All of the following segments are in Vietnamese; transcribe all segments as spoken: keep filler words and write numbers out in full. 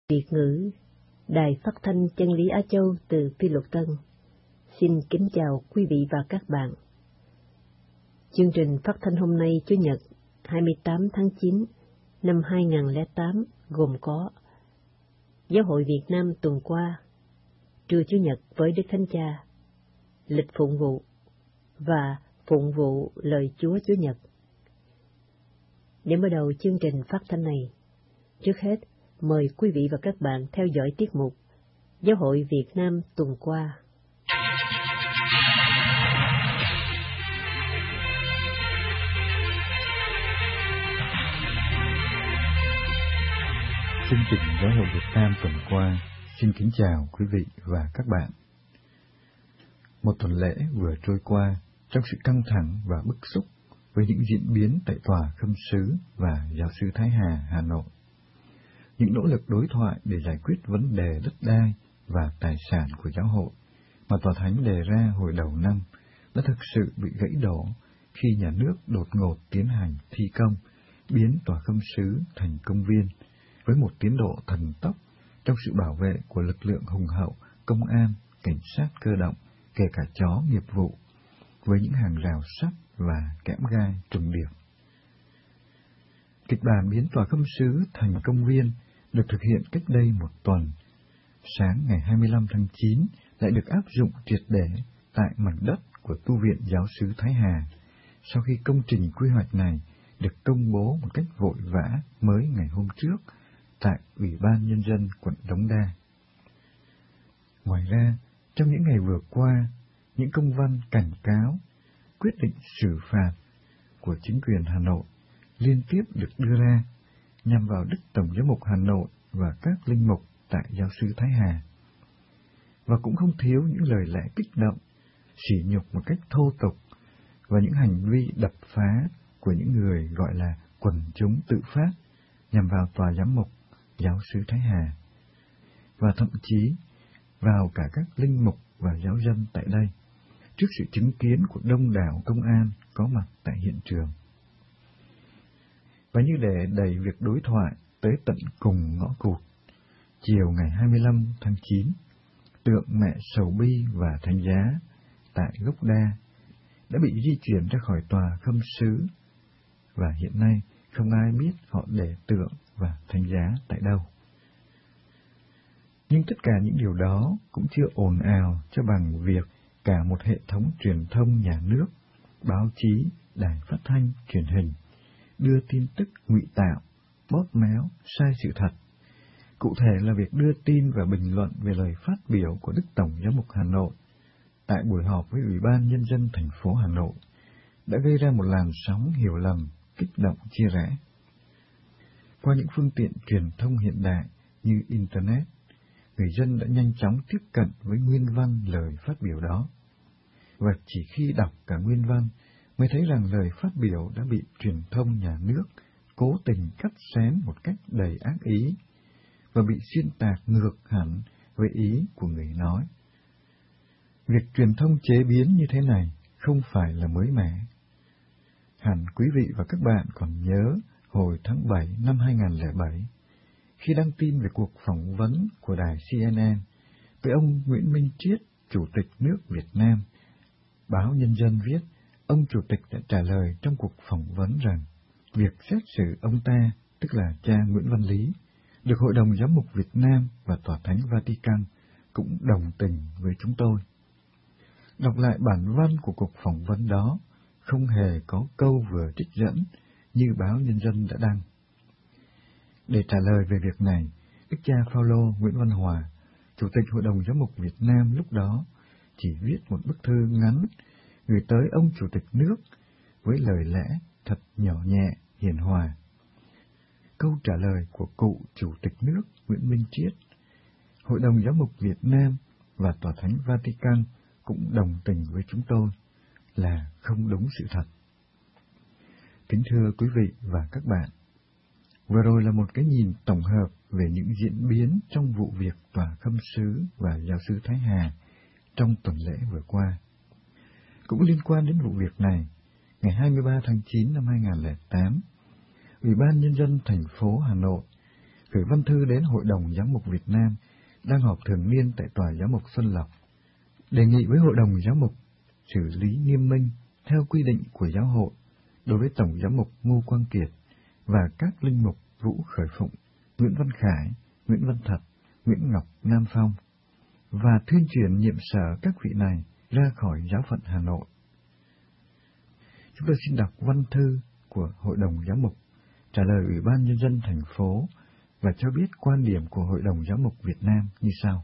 Việt ngữ, Đài Phát thanh Chân lý Á Châu từ Phi Luật Tân. Xin kính chào quý vị và các bạn. Chương trình phát thanh hôm nay Chủ nhật hai mươi tám tháng chín năm hai nghìn không trăm lẻ tám gồm có Giáo hội Việt Nam tuần qua, trưa Chủ nhật với Đức Thánh Cha, lịch phụng vụ và phụng vụ lời Chúa Chủ nhật. Để mở đầu chương trình phát thanh này, trước hết mời quý vị và các bạn theo dõi tiết mục Giáo hội Việt Nam tuần qua. Chương trình Giáo hội Việt Nam tuần qua xin kính chào quý vị và các bạn. Một tuần lễ vừa trôi qua trong sự căng thẳng và bức xúc với những diễn biến tại Tòa Khâm sứ và Giáo sứ Thái Hà, Hà Nội. Những nỗ lực đối thoại để giải quyết vấn đề đất đai và tài sản của giáo hội mà Tòa Thánh đề ra hồi đầu năm đã thực sự bị gãy đổ khi nhà nước đột ngột tiến hành thi công, biến Tòa Khâm sứ thành công viên, với một tiến độ thần tốc trong sự bảo vệ của lực lượng hùng hậu, công an, cảnh sát cơ động, kể cả chó nghiệp vụ, với những hàng rào sắt và kẽm gai trùng điệp. Kịch bản biến Tòa Khâm sứ thành công viên được thực hiện cách đây một tuần. Sáng ngày hai mươi lăm tháng chín lại được áp dụng triệt để tại mảnh đất của Tu viện Giáo sứ Thái Hà, sau khi công trình quy hoạch này được công bố một cách vội vã mới ngày hôm trước tại Ủy ban Nhân dân quận Đống Đa. Ngoài ra, trong những ngày vừa qua, những công văn cảnh cáo, quyết định xử phạt của chính quyền Hà Nội liên tiếp được đưa ra nhằm vào Đức Tổng giám mục Hà Nội và các linh mục tại Giáo sứ Thái Hà. Và cũng không thiếu những lời lẽ kích động, sỉ nhục một cách thô tục và những hành vi đập phá của những người gọi là quần chúng tự phát nhằm vào Tòa giám mục Giáo sứ Thái Hà, và thậm chí vào cả các linh mục và giáo dân tại đây, trước sự chứng kiến của đông đảo công an có mặt tại hiện trường. Và như để đẩy việc đối thoại tới tận cùng ngõ cụt, chiều ngày hai mươi lăm tháng chín, tượng Mẹ Sầu Bi và Thánh Giá tại Gốc Đa đã bị di chuyển ra khỏi Tòa Khâm sứ, và hiện nay không ai biết họ để tượng và Thánh Giá tại đâu. Nhưng tất cả những điều đó cũng chưa ồn ào cho bằng việc cả một hệ thống truyền thông nhà nước, báo chí, đài phát thanh, truyền hình đưa tin tức ngụy tạo, bóp méo, sai sự thật. Cụ thể là việc đưa tin và bình luận về lời phát biểu của Đức Tổng giám mục Hà Nội tại buổi họp với Ủy ban Nhân dân thành phố Hà Nội đã gây ra một làn sóng hiểu lầm, kích động, chia rẽ. Qua những phương tiện truyền thông hiện đại như Internet, người dân đã nhanh chóng tiếp cận với nguyên văn lời phát biểu đó. Và chỉ khi đọc cả nguyên văn mới thấy rằng lời phát biểu đã bị truyền thông nhà nước cố tình cắt xén một cách đầy ác ý và bị xuyên tạc ngược hẳn với ý của người nói. Việc truyền thông chế biến như thế này không phải là mới mẻ. Hẳn quý vị và các bạn còn nhớ hồi tháng bảy năm hai nghìn không trăm lẻ bảy, khi đăng tin về cuộc phỏng vấn của đài xê en en với ông Nguyễn Minh Triết, Chủ tịch nước Việt Nam, báo Nhân dân viết, ông Chủ tịch đã trả lời trong cuộc phỏng vấn rằng việc xét xử ông ta, tức là cha Nguyễn Văn Lý, được Hội đồng Giám mục Việt Nam và Tòa Thánh Vatican cũng đồng tình với chúng tôi. Đọc lại bản văn của cuộc phỏng vấn đó, không hề có câu vừa trích dẫn như báo Nhân dân đã đăng. Để trả lời về việc này, Đức cha Phaolô Nguyễn Văn Hòa, Chủ tịch Hội đồng Giám mục Việt Nam lúc đó, chỉ viết một bức thư ngắn gửi tới ông Chủ tịch nước với lời lẽ thật nhỏ nhẹ, hiền hòa. Câu trả lời của cụ Chủ tịch nước Nguyễn Minh Triết, Hội đồng Giám mục Việt Nam và Tòa Thánh Vatican cũng đồng tình với chúng tôi là không đúng sự thật. Kính thưa quý vị và các bạn, vừa rồi là một cái nhìn tổng hợp về những diễn biến trong vụ việc Tòa Khâm sứ và Giáo sứ Thái Hà trong tuần lễ vừa qua. Cũng liên quan đến vụ việc này, ngày hai mươi ba tháng chín năm hai nghìn không trăm lẻ tám, Ủy ban Nhân dân thành phố Hà Nội gửi văn thư đến Hội đồng Giám mục Việt Nam đang họp thường niên tại Tòa Giám mục Xuân Lộc, đề nghị với Hội đồng Giám mục xử lý nghiêm minh theo quy định của giáo hội đối với Tổng Giám mục Ngô Quang Kiệt và các linh mục Vũ Khởi Phụng, Nguyễn Văn Khải, Nguyễn Văn Thật, Nguyễn Ngọc Nam Phong, và thuyên truyền nhiệm sở các vị này ra khỏi giáo phận Hà Nội. Chúng tôi xin đọc văn thư của Hội đồng Giám mục trả lời Ủy ban Nhân dân thành phố và cho biết quan điểm của Hội đồng Giám mục Việt Nam như sau.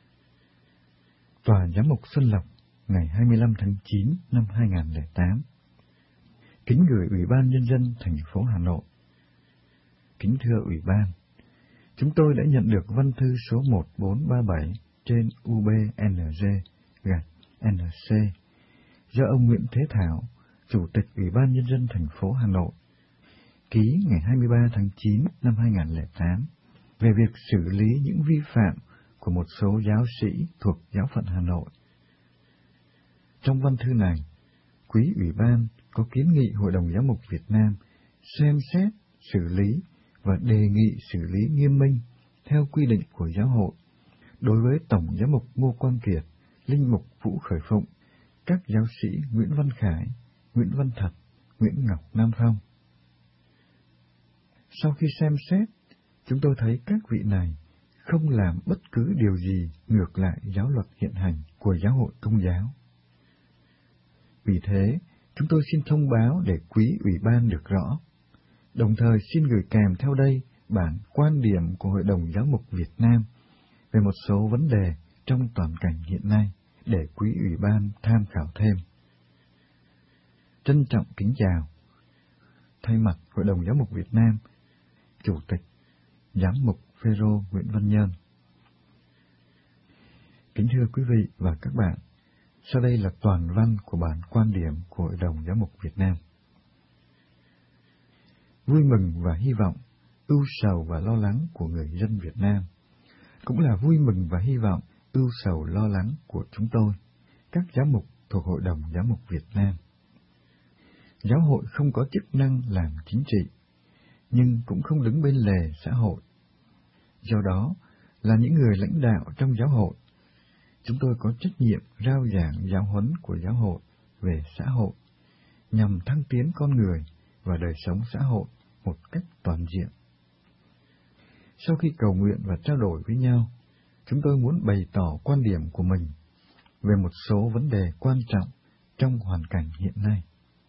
Tòa Giám mục Xuân Lộc ngày hai mươi lăm tháng chín năm hai nghìn không trăm lẻ tám. Kính gửi Ủy ban Nhân dân thành phố Hà Nội. Kính thưa Ủy ban, chúng tôi đã nhận được văn thư số một bốn ba bảy trên U B N G gạch N C do ông Nguyễn Thế Thảo, Chủ tịch Ủy ban Nhân dân thành phố Hà Nội, ký ngày hai mươi ba tháng chín năm hai nghìn không trăm lẻ tám về việc xử lý những vi phạm của một số giáo sĩ thuộc giáo phận Hà Nội. Trong văn thư này, quý Ủy ban có kiến nghị Hội đồng Giám mục Việt Nam xem xét, xử lý và đề nghị xử lý nghiêm minh theo quy định của giáo hội đối với Tổng Giám mục Ngô Quang Kiệt, linh mục Vũ Khởi Phụng, các giáo sĩ Nguyễn Văn Khải, Nguyễn Văn Thật, Nguyễn Ngọc Nam Phong. Sau khi xem xét, chúng tôi thấy các vị này không làm bất cứ điều gì ngược lại giáo luật hiện hành của giáo hội Công giáo. Vì thế, chúng tôi xin thông báo để quý Ủy ban được rõ, đồng thời xin gửi kèm theo đây bản quan điểm của Hội đồng Giám mục Việt Nam về một số vấn đề trong toàn cảnh hiện nay để quý Ủy ban tham khảo thêm. Trân trọng kính chào. Thay mặt Hội đồng Giám mục Việt Nam, Chủ tịch Giám mục Phêrô Nguyễn Văn Nhân. Kính thưa quý vị và các bạn, sau đây là toàn văn của bản quan điểm của Hội đồng Giám mục Việt Nam. Vui mừng và hy vọng, ưu sầu và lo lắng của người dân Việt Nam, cũng là vui mừng và hy vọng, ưu sầu lo lắng của chúng tôi, các giám mục thuộc Hội đồng Giám mục Việt Nam. Giáo hội không có chức năng làm chính trị, nhưng cũng không đứng bên lề xã hội. Do đó, là những người lãnh đạo trong giáo hội, chúng tôi có trách nhiệm rao giảng giáo huấn của giáo hội về xã hội, nhằm thăng tiến con người và đời sống xã hội một cách toàn diện. Sau khi cầu nguyện và trao đổi với nhau, chúng tôi muốn bày tỏ quan điểm của mình về một số vấn đề quan trọng trong hoàn cảnh hiện nay.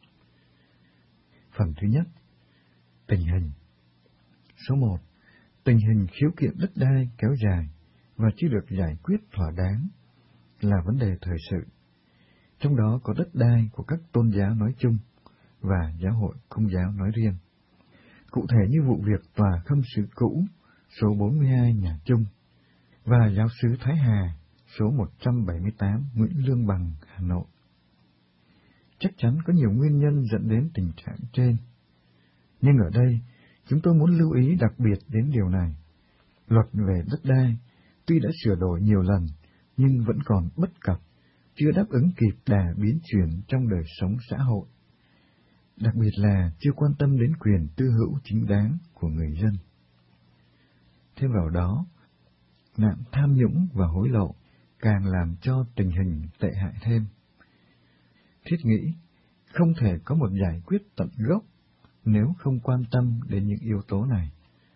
Phần thứ nhất, tình hình. Số một, tình hình khiếu kiện đất đai kéo dài và chưa được giải quyết thỏa đáng là vấn đề thời sự, trong đó có đất đai của các tôn giáo nói chung và giáo hội Công giáo nói riêng. Cụ thể như vụ việc tòa khâm sứ cũ số bốn mươi hai Nhà Trung và giáo sứ Thái Hà số một trăm bảy mươi tám Nguyễn Lương Bằng, Hà Nội. Chắc chắn có nhiều nguyên nhân dẫn đến tình trạng trên, nhưng ở đây chúng tôi muốn lưu ý đặc biệt đến điều này. Luật về đất đai tuy đã sửa đổi nhiều lần, nhưng vẫn còn bất cập, chưa đáp ứng kịp đà biến chuyển trong đời sống xã hội, đặc biệt là chưa quan tâm đến quyền tư hữu chính đáng của người dân. Thêm vào đó, nạn tham nhũng và hối lộ càng làm cho tình hình tệ hại thêm. Thiết nghĩ, không thể có một giải quyết tận gốc nếu không quan tâm đến những yếu tố này.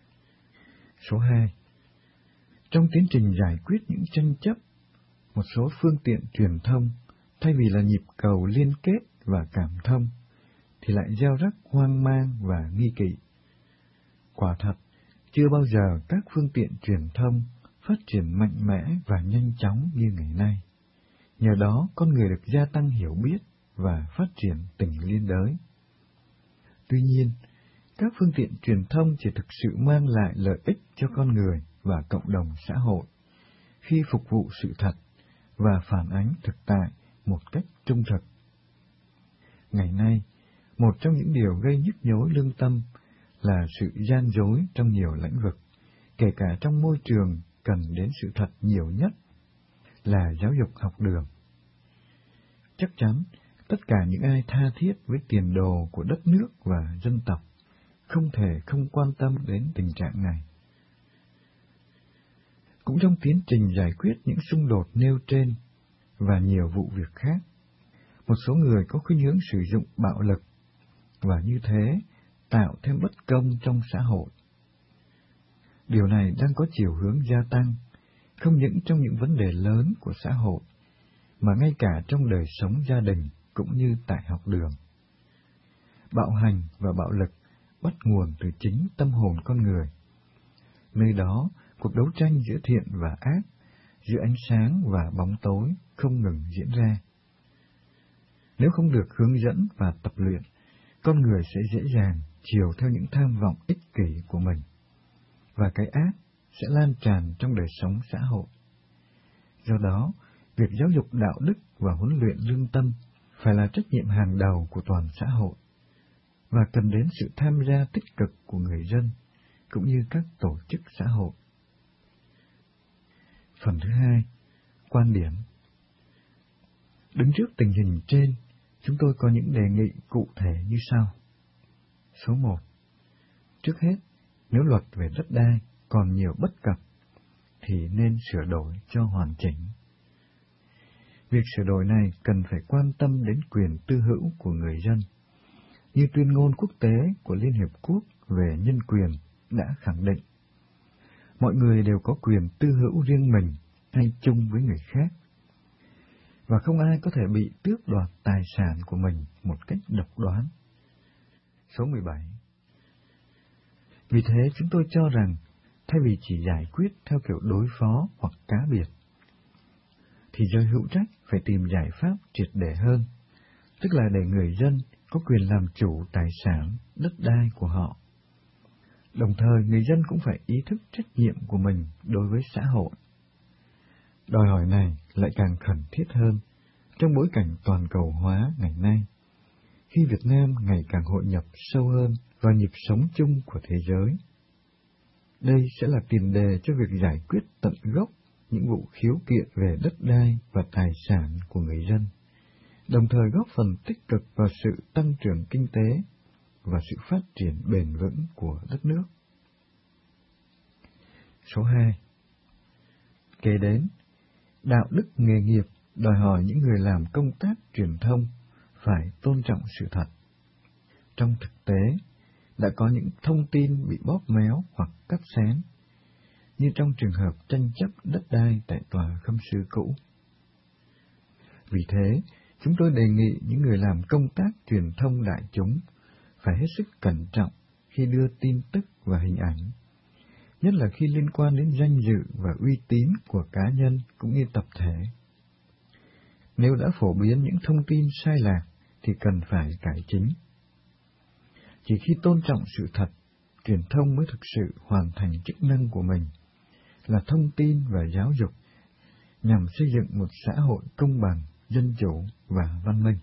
Số hai, trong tiến trình giải quyết những tranh chấp, một số phương tiện truyền thông, thay vì là nhịp cầu liên kết và cảm thông, thì lại gieo rắc hoang mang và nghi kỵ. Quả thật, chưa bao giờ các phương tiện truyền thông phát triển mạnh mẽ và nhanh chóng như ngày nay. Nhờ đó, con người được gia tăng hiểu biết và phát triển tình liên đới. Tuy nhiên, các phương tiện truyền thông chỉ thực sự mang lại lợi ích cho con người và cộng đồng xã hội khi phục vụ sự thật và phản ánh thực tại một cách trung thực. Ngày nay, một trong những điều gây nhức nhối lương tâm là sự gian dối trong nhiều lĩnh vực, kể cả trong môi trường cần đến sự thật nhiều nhất là giáo dục học đường. Chắc chắn, tất cả những ai tha thiết với tiền đồ của đất nước và dân tộc không thể không quan tâm đến tình trạng này. Cũng trong tiến trình giải quyết những xung đột nêu trên và nhiều vụ việc khác, một số người có khuynh hướng sử dụng bạo lực và như thế tạo thêm bất công trong xã hội. Điều này đang có chiều hướng gia tăng, không những trong những vấn đề lớn của xã hội, mà ngay cả trong đời sống gia đình cũng như tại học đường. Bạo hành và bạo lực bắt nguồn từ chính tâm hồn con người. Nơi đó, cuộc đấu tranh giữa thiện và ác, giữa ánh sáng và bóng tối không ngừng diễn ra. Nếu không được hướng dẫn và tập luyện, con người sẽ dễ dàng chiều theo những tham vọng ích kỷ của mình, và cái ác sẽ lan tràn trong đời sống xã hội. Do đó, việc giáo dục đạo đức và huấn luyện lương tâm phải là trách nhiệm hàng đầu của toàn xã hội, và cần đến sự tham gia tích cực của người dân, cũng như các tổ chức xã hội. Phần thứ hai, quan điểm. Đứng trước tình hình trên, chúng tôi có những đề nghị cụ thể như sau. Số một. Trước hết, nếu luật về đất đai còn nhiều bất cập, thì nên sửa đổi cho hoàn chỉnh. Việc sửa đổi này cần phải quan tâm đến quyền tư hữu của người dân, như tuyên ngôn quốc tế của Liên Hiệp Quốc về nhân quyền đã khẳng định. Mọi người đều có quyền tư hữu riêng mình hay chung với người khác, và không ai có thể bị tước đoạt tài sản của mình một cách độc đoán. Số mười bảy. Vì thế chúng tôi cho rằng, thay vì chỉ giải quyết theo kiểu đối phó hoặc cá biệt, thì giới hữu trách phải tìm giải pháp triệt để hơn, tức là để người dân có quyền làm chủ tài sản, đất đai của họ. Đồng thời, người dân cũng phải ý thức trách nhiệm của mình đối với xã hội. Đòi hỏi này lại càng khẩn thiết hơn trong bối cảnh toàn cầu hóa ngày nay, khi Việt Nam ngày càng hội nhập sâu hơn vào nhịp sống chung của thế giới. Đây sẽ là tiền đề cho việc giải quyết tận gốc những vụ khiếu kiện về đất đai và tài sản của người dân, đồng thời góp phần tích cực vào sự tăng trưởng kinh tế và sự phát triển bền vững của đất nước. Số hai. Kế đến, đạo đức nghề nghiệp đòi hỏi những người làm công tác truyền thông phải tôn trọng sự thật. Trong thực tế, đã có những thông tin bị bóp méo hoặc cắt xén, như trong trường hợp tranh chấp đất đai tại tòa Khâm Sư cũ. Vì thế, chúng tôi đề nghị những người làm công tác truyền thông đại chúng phải hết sức cẩn trọng khi đưa tin tức và hình ảnh, nhất là khi liên quan đến danh dự và uy tín của cá nhân cũng như tập thể. Nếu đã phổ biến những thông tin sai lạc thì cần phải cải chính. Chỉ khi tôn trọng sự thật, truyền thông mới thực sự hoàn thành chức năng của mình là thông tin và giáo dục, nhằm xây dựng một xã hội công bằng, dân chủ và văn minh.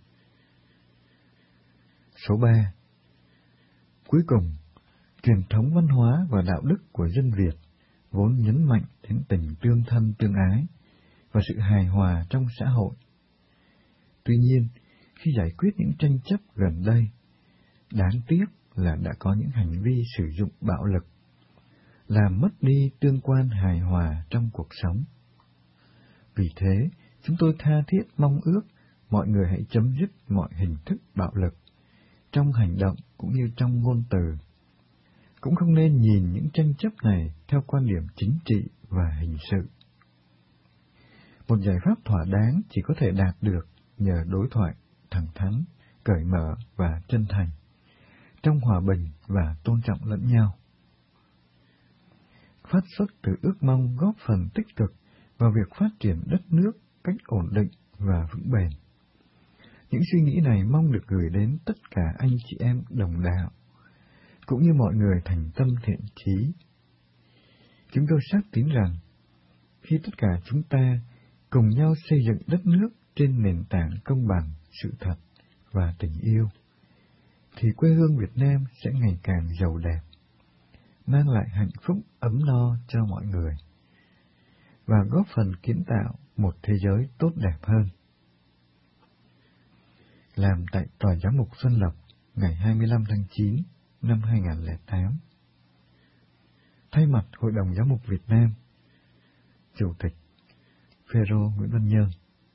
Số ba. Cuối cùng, truyền thống văn hóa và đạo đức của dân Việt vốn nhấn mạnh đến tình tương thân tương ái và sự hài hòa trong xã hội. Tuy nhiên, khi giải quyết những tranh chấp gần đây, đáng tiếc là đã có những hành vi sử dụng bạo lực, làm mất đi tương quan hài hòa trong cuộc sống. Vì thế, chúng tôi tha thiết mong ước mọi người hãy chấm dứt mọi hình thức bạo lực, trong hành động cũng như trong ngôn từ. Cũng không nên nhìn những tranh chấp này theo quan điểm chính trị và hình sự. Một giải pháp thỏa đáng chỉ có thể đạt được nhờ đối thoại thẳng thắn, cởi mở và chân thành, trong hòa bình và tôn trọng lẫn nhau. Phát xuất từ ước mong góp phần tích cực vào việc phát triển đất nước cách ổn định và vững bền. Những suy nghĩ này mong được gửi đến tất cả anh chị em đồng đạo, cũng như mọi người thành tâm thiện chí. Chúng tôi xác tín rằng, khi tất cả chúng ta cùng nhau xây dựng đất nước trên nền tảng công bằng, sự thật và tình yêu, thì quê hương Việt Nam sẽ ngày càng giàu đẹp, mang lại hạnh phúc ấm no cho mọi người, và góp phần kiến tạo một thế giới tốt đẹp hơn. Làm tại Tòa Giám mục Xuân Lộc ngày hai mươi lăm tháng chín năm hai nghìn không trăm lẻ tám. Thay mặt Hội đồng Giám mục Việt Nam, Chủ tịch Phêrô Nguyễn Văn Nhơn.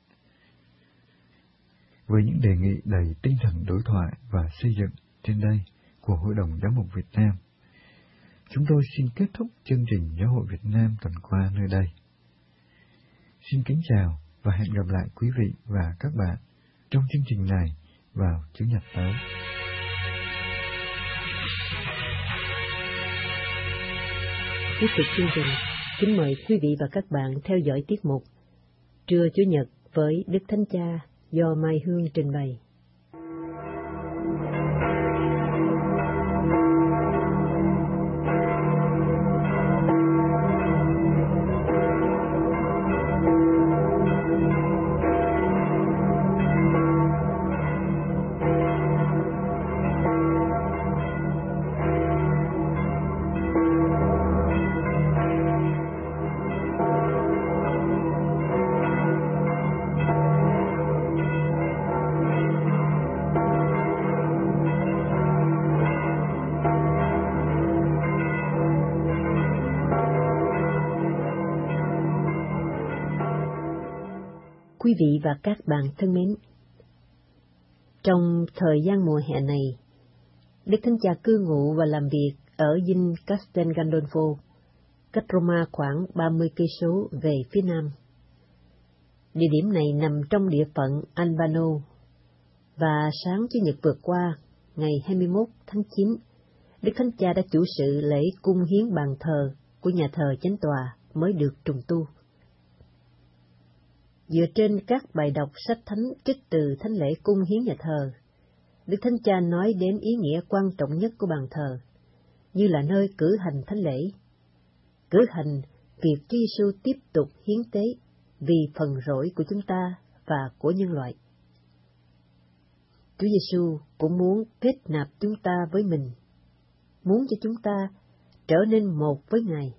Với những đề nghị đầy tinh thần đối thoại và xây dựng trên đây của Hội đồng Giám mục Việt Nam, chúng tôi xin kết thúc chương trình Giáo hội Việt Nam tuần qua nơi đây. Xin kính chào và hẹn gặp lại quý vị và các bạn trong chương trình này vào Chủ nhật tới. Tiếp tục chương trình, kính mời quý vị và các bạn theo dõi tiết mục Trưa Chủ nhật với Đức Thánh Cha do Mai Hương trình bày. Quý vị và các bạn thân mến, trong thời gian mùa hè này, Đức Thánh Cha cư ngụ và làm việc ở dinh Castel Gandolfo, cách Roma khoảng ba mươi cây số về phía nam. Địa điểm này nằm trong địa phận Albano, và sáng Chủ nhật vừa qua, ngày hai mươi mốt tháng chín, Đức Thánh Cha đã chủ sự lễ cung hiến bàn thờ của nhà thờ Chánh Tòa mới được trùng tu. Dựa trên các bài đọc sách thánh trích từ thánh lễ cung hiến nhà thờ, Đức Thánh Cha nói đến ý nghĩa quan trọng nhất của bàn thờ, như là nơi cử hành thánh lễ, cử hành việc Chúa Giêsu tiếp tục hiến tế vì phần rỗi của chúng ta và của nhân loại. Chúa Giêsu cũng muốn kết nạp chúng ta với mình, muốn cho chúng ta trở nên một với Ngài.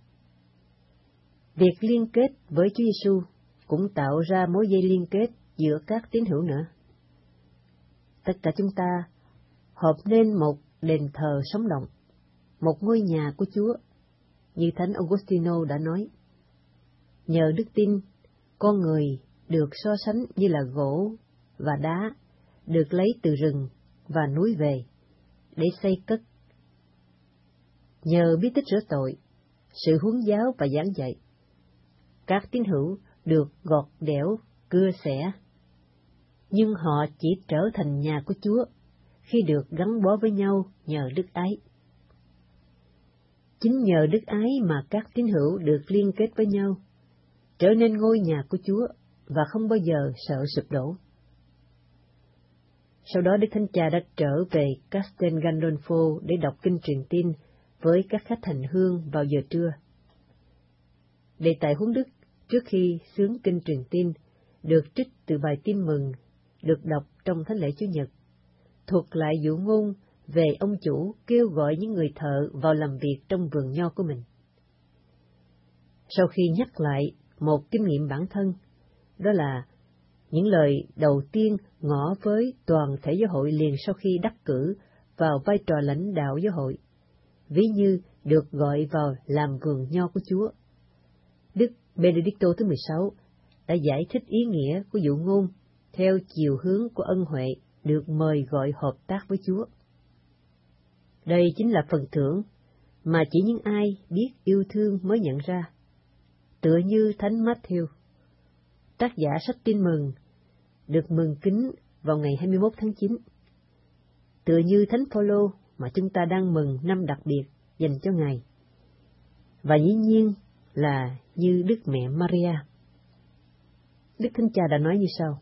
Việc liên kết với Chúa Giêsu cũng tạo ra mối dây liên kết giữa các tín hữu nữa. Tất cả chúng ta hợp nên một đền thờ sống động, một ngôi nhà của Chúa, như Thánh Augustino đã nói. Nhờ đức tin, con người được so sánh như là gỗ và đá được lấy từ rừng và núi về để xây cất. Nhờ biết tích rửa tội, sự huấn giáo và giảng dạy, các tín hữu được gọt đẽo, cưa xẻ, nhưng họ chỉ trở thành nhà của Chúa khi được gắn bó với nhau nhờ đức ái. Chính nhờ đức ái mà các tín hữu được liên kết với nhau, trở nên ngôi nhà của Chúa và không bao giờ sợ sụp đổ. Sau đó Đức Thánh Cha đã trở về Castel Gandolfo để đọc kinh truyền tin với các khách hành hương vào giờ trưa. Đề tài huấn đức trước khi xướng kinh truyền tin được trích từ bài tin mừng được đọc trong thánh lễ Chủ nhật, thuật lại dụ ngôn về ông chủ kêu gọi những người thợ vào làm việc trong vườn nho của mình. Sau khi nhắc lại một kinh nghiệm bản thân, đó là những lời đầu tiên ngỏ với toàn thể giáo hội liền sau khi đắc cử vào vai trò lãnh đạo giáo hội, ví như được gọi vào làm vườn nho của Chúa, Đức Benedicto thứ mười sáu đã giải thích ý nghĩa của dụ ngôn theo chiều hướng của ân huệ được mời gọi hợp tác với Chúa. Đây chính là phần thưởng mà chỉ những ai biết yêu thương mới nhận ra, tựa như Thánh Matthew, tác giả sách tin mừng, được mừng kính vào ngày hai mươi mốt tháng chín, tựa như Thánh Phaolô mà chúng ta đang mừng năm đặc biệt dành cho Ngài, và dĩ nhiên là như Đức Mẹ Maria. Đức Thánh Cha đã nói như sau: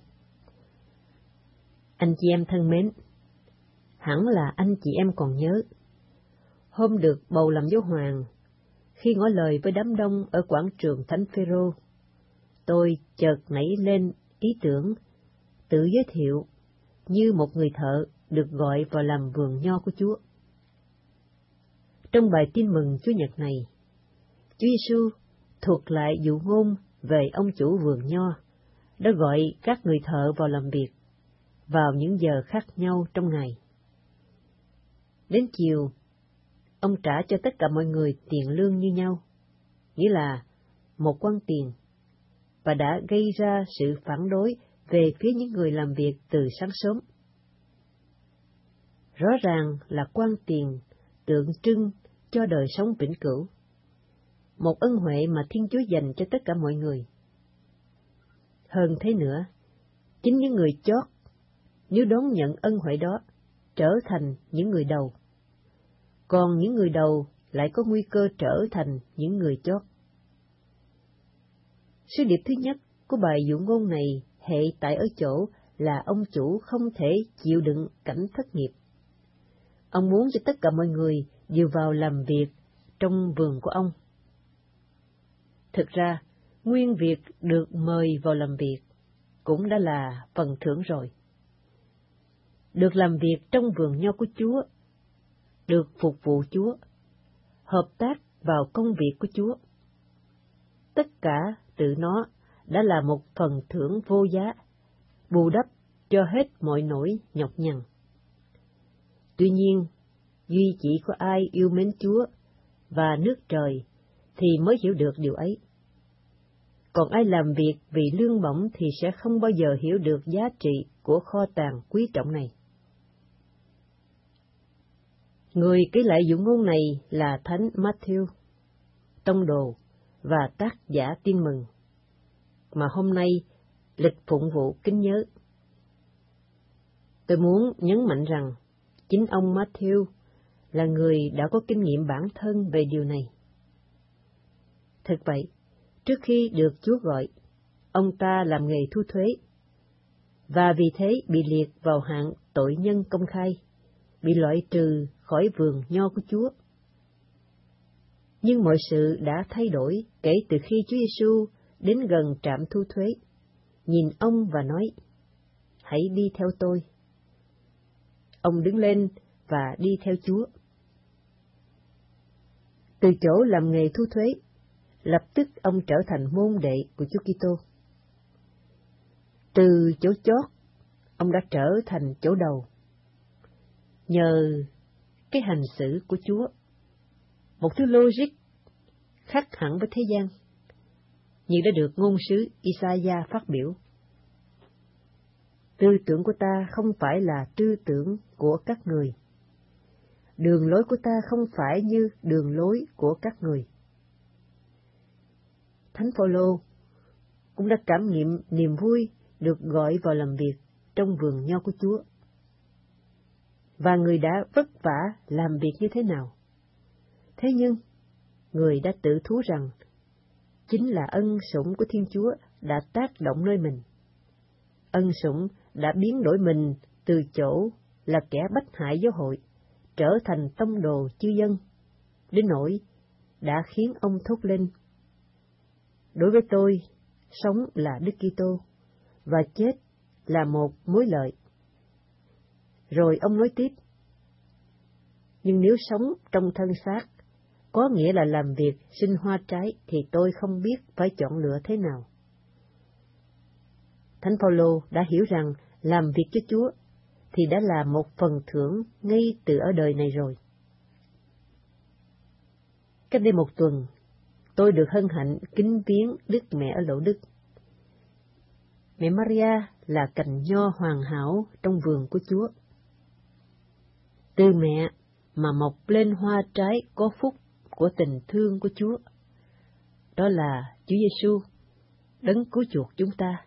Anh chị em thân mến, hẳn là anh chị em còn nhớ, hôm được bầu làm giáo hoàng, khi ngỏ lời với đám đông ở quảng trường Thánh Phêrô, tôi chợt nảy lên ý tưởng tự giới thiệu như một người thợ được gọi vào làm vườn nho của Chúa. Trong bài tin mừng Chúa Nhật này, Chúa Giêsu thuật lại dụ ngôn về ông chủ vườn nho đã gọi các người thợ vào làm việc vào những giờ khác nhau trong ngày. Đến chiều, ông trả cho tất cả mọi người tiền lương như nhau, nghĩa là một quan tiền, và đã gây ra sự phản đối về phía những người làm việc từ sáng sớm. Rõ ràng là quan tiền tượng trưng cho đời sống vĩnh cửu, một ân huệ mà Thiên Chúa dành cho tất cả mọi người. Hơn thế nữa, chính những người chót, nếu đón nhận ân huệ đó, trở thành những người đầu, còn những người đầu lại có nguy cơ trở thành những người chót. Sứ điệp thứ nhất của bài dụ ngôn này hệ tại ở chỗ là ông chủ không thể chịu đựng cảnh thất nghiệp. Ông muốn cho tất cả mọi người đều vào làm việc trong vườn của ông. Thực ra, nguyên việc được mời vào làm việc cũng đã là phần thưởng rồi. Được làm việc trong vườn nho của Chúa, được phục vụ Chúa, hợp tác vào công việc của Chúa, tất cả tự nó đã là một phần thưởng vô giá, bù đắp cho hết mọi nỗi nhọc nhằn. Tuy nhiên, duy chỉ có ai yêu mến Chúa và nước trời thì mới hiểu được điều ấy. Còn ai làm việc vì lương bổng thì sẽ không bao giờ hiểu được giá trị của kho tàng quý trọng này. Người kể lại dụ ngôn này là Thánh Matthew, tông đồ và tác giả Tin Mừng, mà hôm nay lịch phụng vụ kính nhớ. Tôi muốn nhấn mạnh rằng chính ông Matthew là người đã có kinh nghiệm bản thân về điều này. Thực vậy, trước khi được Chúa gọi, ông ta làm nghề thu thuế, và vì thế bị liệt vào hạng tội nhân công khai, bị loại trừ khỏi vườn nho của Chúa. Nhưng mọi sự đã thay đổi kể từ khi Chúa Giêsu đến gần trạm thu thuế, nhìn ông và nói, hãy đi theo tôi. Ông đứng lên và đi theo Chúa. Từ chỗ làm nghề thu thuế, lập tức ông trở thành môn đệ của Chúa Kitô. Từ chỗ chót, ông đã trở thành chỗ đầu. Nhờ cái hành xử của Chúa, một thứ logic khác hẳn với thế gian, như đã được ngôn sứ Isaiah phát biểu. Tư tưởng của ta không phải là tư tưởng của các người. Đường lối của ta không phải như đường lối của các người. Thánh Phaolô cũng đã cảm nghiệm niềm vui được gọi vào làm việc trong vườn nho của Chúa. Và người đã vất vả làm việc như thế nào? Thế nhưng, người đã tự thú rằng chính là ân sủng của Thiên Chúa đã tác động nơi mình. Ân sủng đã biến đổi mình từ chỗ là kẻ bách hại giáo hội, trở thành tông đồ chư dân, đến nỗi đã khiến ông thốt lên: đối với tôi, sống là Đức Kitô, và chết là một mối lợi. Rồi ông nói tiếp: nhưng nếu sống trong thân xác, có nghĩa là làm việc sinh hoa trái, thì tôi không biết phải chọn lựa thế nào. Thánh Phaolô đã hiểu rằng làm việc cho Chúa thì đã là một phần thưởng ngay từ ở đời này rồi. Cách đây một tuần, tôi được hân hạnh kính viếng Đức Mẹ ở Lỗ Đức. Mẹ Maria là cành nho hoàn hảo trong vườn của Chúa. Từ mẹ mà mọc lên hoa trái có phúc của tình thương của Chúa. Đó là Chúa Giêsu, đấng cứu chuộc chúng ta.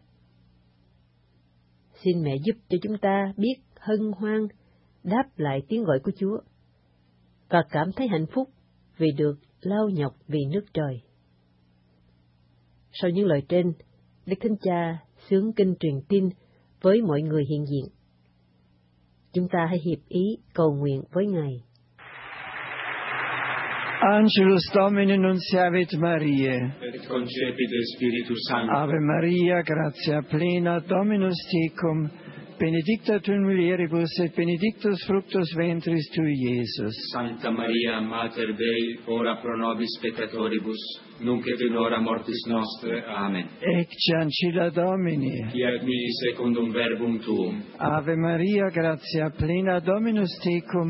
Xin mẹ giúp cho chúng ta biết hân hoan đáp lại tiếng gọi của Chúa và cảm thấy hạnh phúc vì được lao nhọc vì nước trời. Sau những lời trên, Đức Thánh Cha xướng kinh truyền tin với mọi người hiện diện. Chúng ta hãy hiệp ý cầu nguyện với Ngài. Angelus Domini nunciavit Mariae, et concepit Spiritus Sancto. Ave Maria, gratia plena, Dominus tecum, benedicta tu in mulieribus et benedictus fructus ventris tui, Iesus. Sancta Maria, Mater Dei, ora pro nobis peccatoribus, nunc et in hora mortis nostre. Amen. Ecce ancilla Domini. Fiat mi secundum verbum tuum. Ave Maria, gratia plena, Dominus tecum,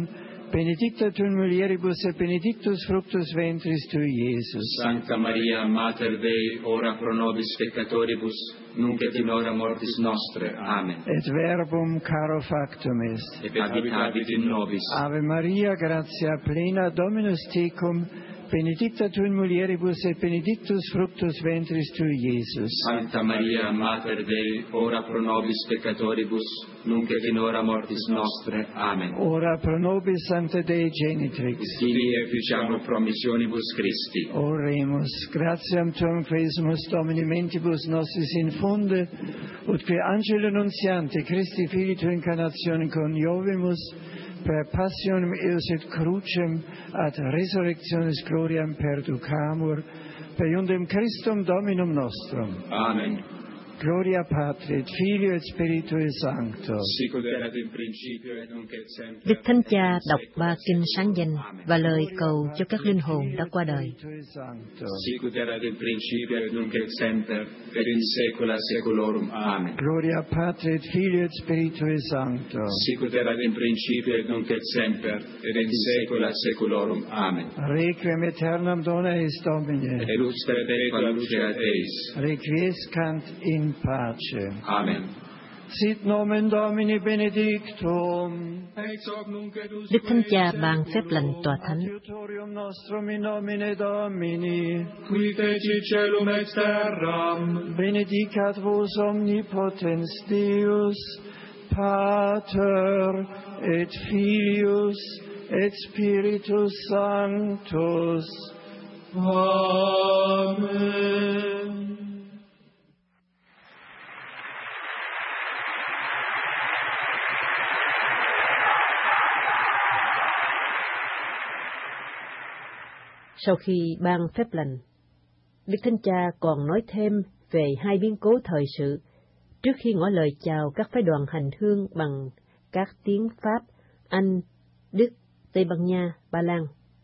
benedicta tu in mulieribus et benedictus fructus ventris tui, Iesus. Sancta Maria, Mater Dei, ora pro nobis peccatoribus, nunc et in hora mortis nostre. Amen. Et verbum caro factum est. Et habitabit in nobis. Ave Maria, gratia plena, Dominus tecum, benedicta tu in mulieribus et benedictus fructus ventris tui, Iesus. Sancta Maria, Mater Dei, ora pro nobis peccatoribus, nunc et in hora mortis nostre. Amen. Ora pro nobis Sancta Dei Genitrix. Sivi efficiamur promissionibus Christi. Oremus, gratiam tuam quesumus Domini mentibus nostris infunde, ut que angelo nuntiante Christi Filii tu incarnatione coniovimus, per passionem eos et crucem ad resurrectionis gloriam perducamur, per iundem Christum Dominum nostrum. Amen. Gloria Patri et Filio et Spiritui Sancto. Sic ut erat in principio et nunc et semper. Đức Thánh Cha đọc ba kinh sáng danh và lời cầu cho các linh hồn đã qua đời. Sic ut erat in principio et nunc et semper, et in saecula saeculorum. Amen. Gloria Patri et Filio et Spiritui Sancto. Sic ut erat in principio et nunc et semper, et in saecula saeculorum. Amen. Requiem aeternam dona eis Domine. Et lux perpetua lucet eis. Requiescant in pace. Amen. Sit nomen Domini benedictum. Đức Thánh Cha ban phép lành tòa thánh. Adiutorium nostrum in nomine Domini. Qui feci celum et terram. Benedicat vos omnipotens Deus, Pater et Filius et Spiritus Sanctus. Amen. Sau khi ban phép lành, Đức Thánh Cha còn nói thêm về hai biến cố thời sự trước khi ngỏ lời chào các phái đoàn hành hương bằng các tiếng Pháp, Anh, Đức, Tây Ban Nha, Ba Lan.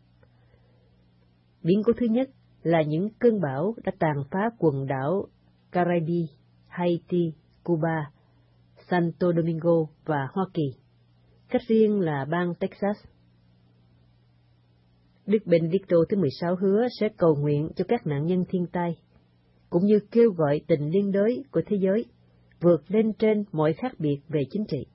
Biến cố thứ nhất là những cơn bão đã tàn phá quần đảo Caribe, Haiti, Cuba, Santo Domingo và Hoa Kỳ, cách riêng là bang Texas. Đức Benedicto thứ mười sáu hứa sẽ cầu nguyện cho các nạn nhân thiên tai, cũng như kêu gọi tình liên đới của thế giới vượt lên trên mọi khác biệt về chính trị.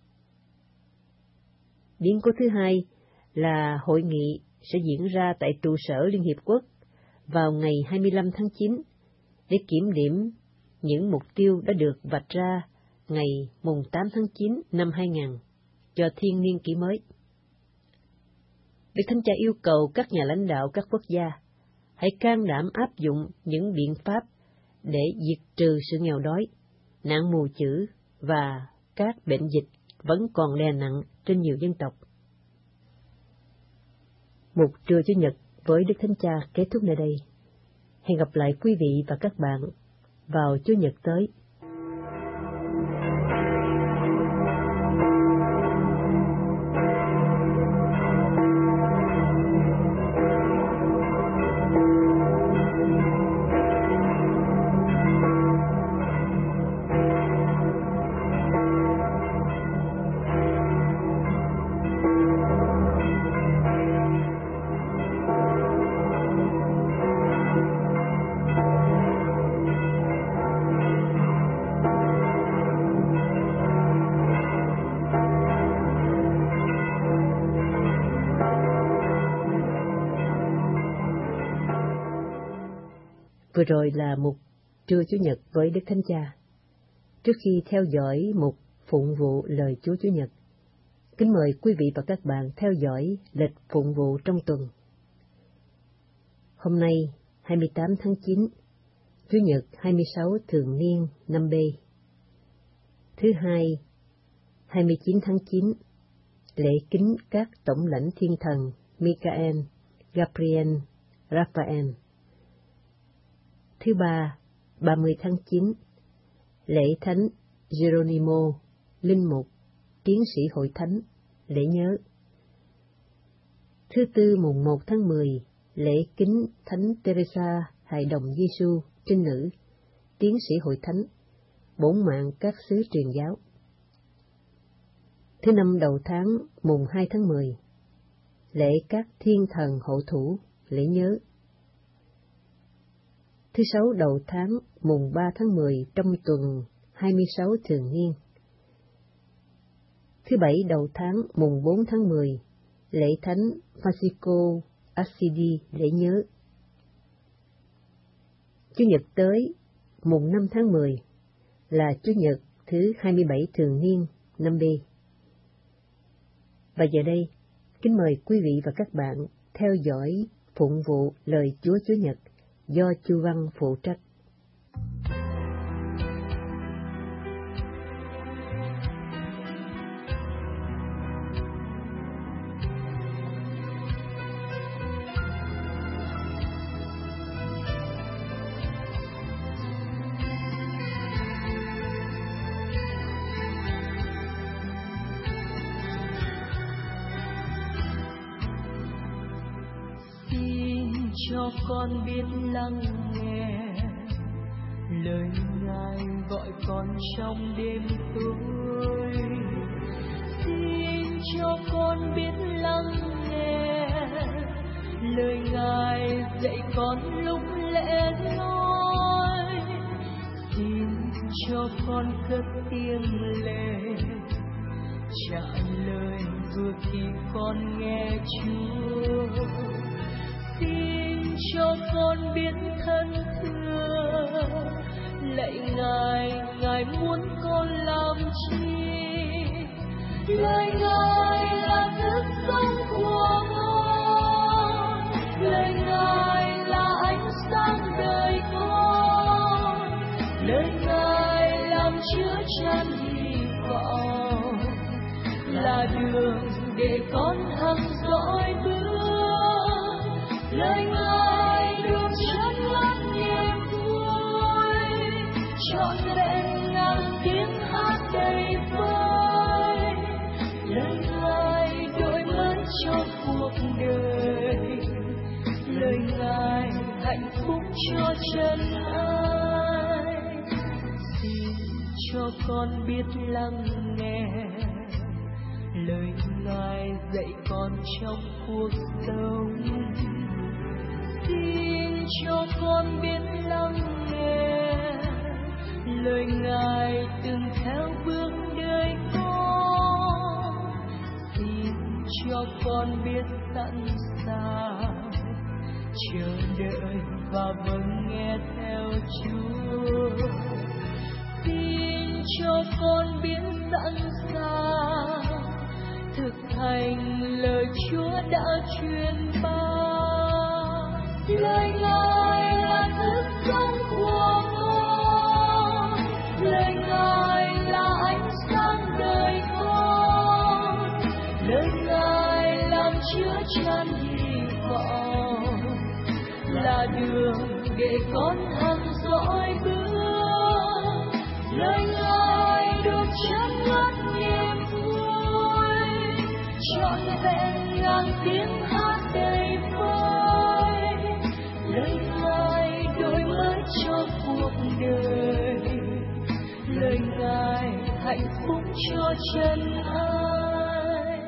Biến cố thứ hai là hội nghị sẽ diễn ra tại trụ sở Liên Hiệp Quốc vào ngày hai mươi lăm tháng chín để kiểm điểm những mục tiêu đã được vạch ra ngày mùng tám tháng chín năm hai nghìn cho thiên niên kỷ mới. Đức Thánh Cha yêu cầu các nhà lãnh đạo các quốc gia hãy can đảm áp dụng những biện pháp để diệt trừ sự nghèo đói, nạn mù chữ và các bệnh dịch vẫn còn đè nặng trên nhiều dân tộc. Một trưa Chủ nhật với Đức Thánh Cha kết thúc nơi đây. Hẹn gặp lại quý vị và các bạn vào Chủ nhật tới. Vừa rồi là mục trưa Chủ nhật với Đức Thánh Cha. Trước khi theo dõi mục phụng vụ lời Chúa Chủ nhật, kính mời quý vị và các bạn theo dõi lịch phụng vụ trong tuần. Hôm nay, hai mươi tám tháng chín, Chủ nhật hai mươi sáu thường niên năm B. Thứ hai, hai mươi chín tháng chín, lễ kính các tổng lãnh thiên thần Michael, Gabriel, Raphael. Thứ ba, ba mươi tháng chín, lễ thánh Geronimo, linh mục, tiến sĩ hội thánh, lễ nhớ. Thứ tư, mùng một tháng mười, lễ kính thánh Teresa, hài đồng Giêsu, trinh nữ, tiến sĩ hội thánh, bổn mạng các xứ truyền giáo. Thứ năm đầu tháng, mùng hai tháng mười, lễ các thiên thần hộ thủ, lễ nhớ. Thứ sáu đầu tháng mùng ba tháng mười trong tuần hai mươi sáu thường niên. Thứ bảy đầu tháng mùng bốn tháng mười, lễ thánh Francisco Assisi, lễ nhớ. Chủ nhật tới, mùng năm tháng mười, là Chủ nhật thứ hai mươi bảy thường niên năm B. Và giờ đây, kính mời quý vị và các bạn theo dõi phụng vụ lời Chúa Chúa Nhật do Chu Văn phụ trách. Cho con biết lắng nghe lời Ngài gọi con trong đêm tối. Xin cho con biết lắng nghe lời Ngài dạy con lúc lẽ loi. Xin cho con cất tiếng lệ trả lời vừa khi con nghe Chúa. Xin cho con biết thân thương, lạy Ngài, Ngài muốn con làm chi? Lời Ngài là thức sống của con, lời Ngài là ánh sáng đời con, lời Ngài làm chứa chan hy vọng, là đường để con hằng dõi bước. Lời Ngài đường chân ngất niềm vui, trọn vẹn ngàn tiếng hát đầy vơi. Lời Ngài đổi mới cho cuộc đời, lời Ngài hạnh phúc cho chân ai. Xin cho con biết lắng nghe lời Ngài dạy con trong cuộc sống. Xin cho con biết lắng nghe lời Ngài từng theo bước đời con. Xin cho con biết sẵn sàng chờ đợi và vâng nghe theo Chúa. Xin cho con biết sẵn sàng thực hành lời Chúa đã truyền ban. Lời Ngài là thức sống của con, lời Ngài là ánh sáng đời con, lời Ngài làm chứa chan hy vọng, là đường để con hằng dõi bước. Lời Ngài được chân ngất niềm vui, trọn vẹn ngàn tiếng hát đầy vơi. Lời Ngài đổi mới cho cuộc đời, lời Ngài hạnh phúc cho chân ai.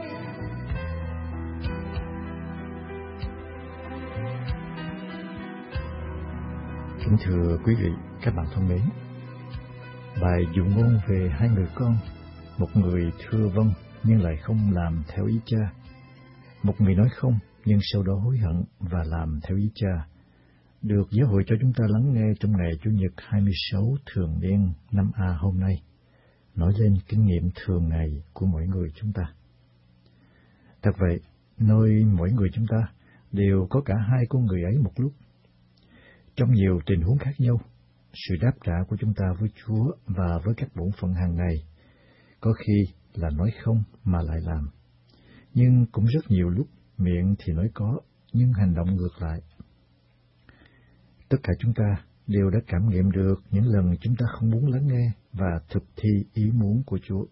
Kính thưa quý vị, các bạn thân mến, bài dụ ngôn về hai người con, một người thưa vâng nhưng lại không làm theo ý cha, một người nói không nhưng sau đó hối hận và làm theo ý cha, được giáo hội cho chúng ta lắng nghe trong ngày Chủ nhật hai mươi sáu thường niên năm A hôm nay, nói lên kinh nghiệm thường ngày của mỗi người chúng ta. Thật vậy, nơi mỗi người chúng ta đều có cả hai con người ấy một lúc. Trong nhiều tình huống khác nhau, sự đáp trả của chúng ta với Chúa và với các bổn phận hàng ngày có khi là nói không mà lại làm, nhưng cũng rất nhiều lúc miệng thì nói có nhưng hành động ngược lại. Tất cả chúng ta đều đã cảm nghiệm được những lần chúng ta không muốn lắng nghe và thực thi ý muốn của Chúa.